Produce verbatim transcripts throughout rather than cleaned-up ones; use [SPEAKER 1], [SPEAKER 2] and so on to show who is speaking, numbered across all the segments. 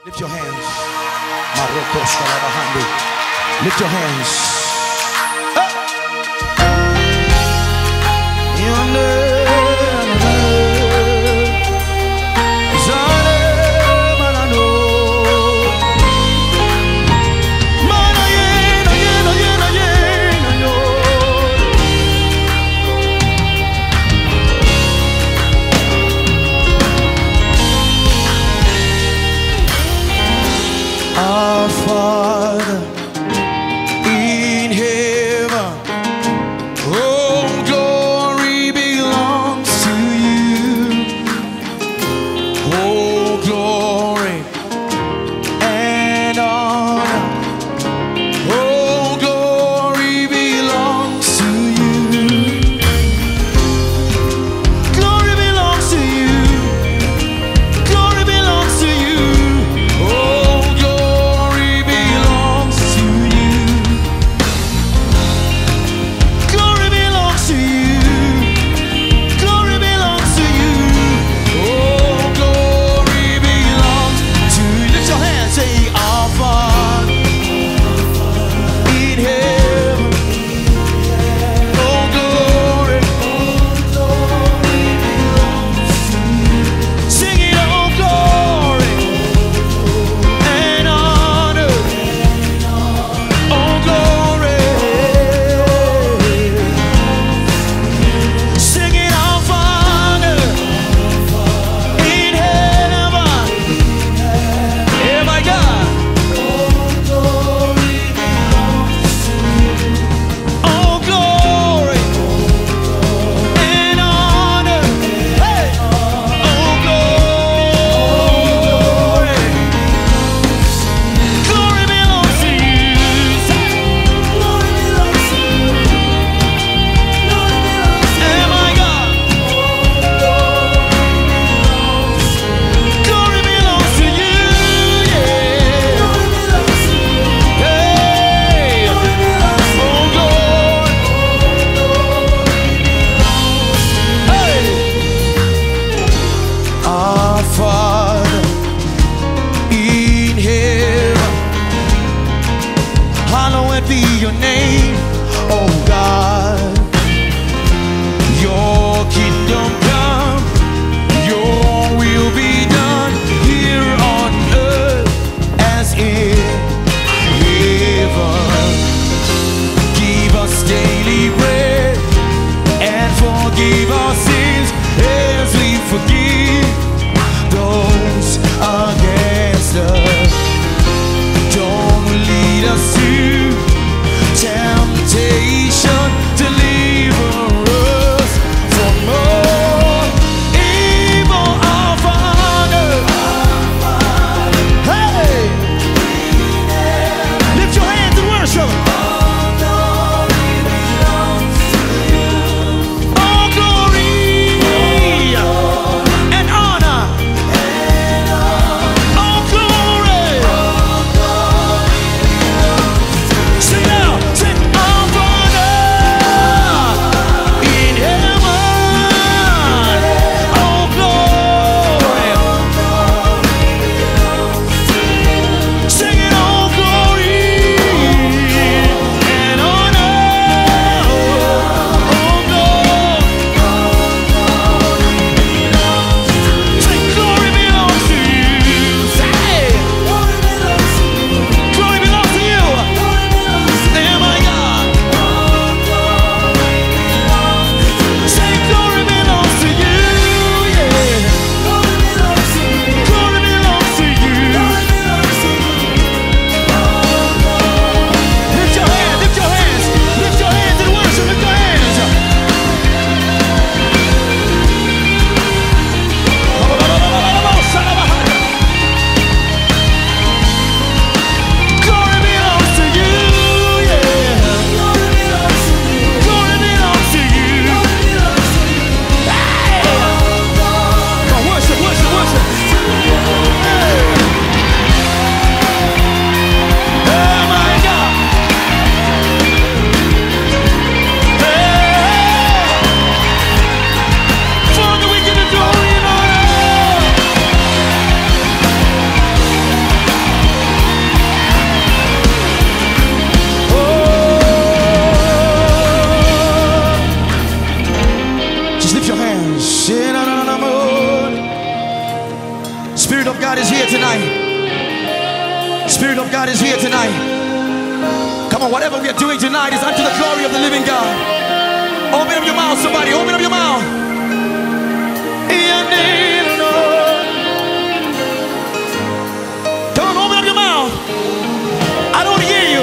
[SPEAKER 1] Lift your hands. Marocos Kalabahandi. Lift your hands. Hey! Yonder. Our Father in heaven, all glory belongs to you. All glory and honor, all glory belongs to you. Glory belongs to you. Glory belongs to you. Hallowed be your name, oh God. Your kingdom come, your will be done here on earth as in heaven. Give us daily bread and forgive our sins as we forgive those against us. Don't lead us to temptation, tonight. Spirit of God is here tonight. Come on, whatever we are doing tonight is unto the glory of the living God. Open up your mouth, somebody. Open up your mouth. Come on, open up your mouth. I don't hear you.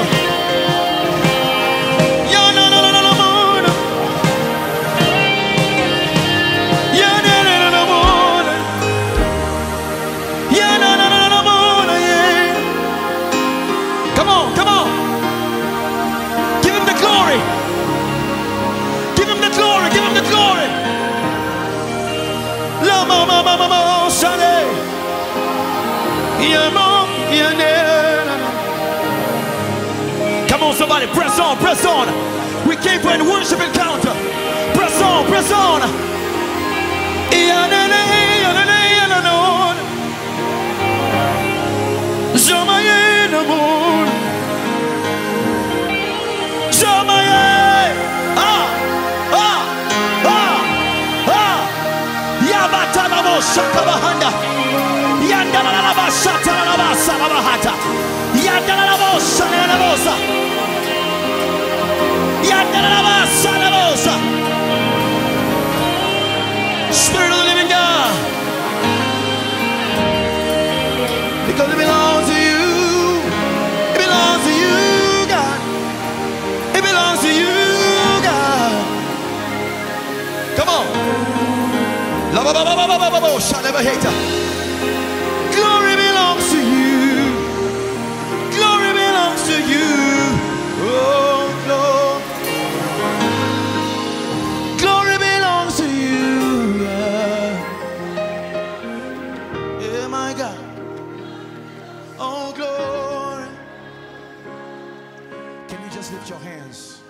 [SPEAKER 1] Come on, come on. Give him the glory. Give him the glory. Give him the glory. La ma ma ma ma ma shade. Ya ma ya ne. Come on, somebody, press on, press on. We came for a worship encounter. Press on, press on. Ya ne ne ya ne ne ya ne no. Jama ye na moon. Jama ye. Ah, ah, ah, ah. Yabata na mo shakabahanda. Yanda na na ba shata na ba salabahata. Yanda na na mo shana na mosa. Yanda na na ba salabosa. Spirit of the living God. Because it belongs to you. It belongs to you, God. It belongs to you, God. Come on. La ba ba ba ba ba ba ba. Shall never hate her. Glory belongs to you. Glory belongs to you. Oh, Lord. Glory belongs to you. Yeah, my God. Oh, glory. Can you just lift your hands?